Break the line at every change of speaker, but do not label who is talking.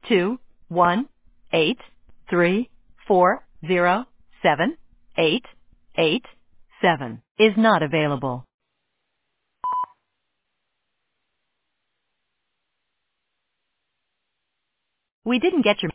21834078887 is not available. We didn't get your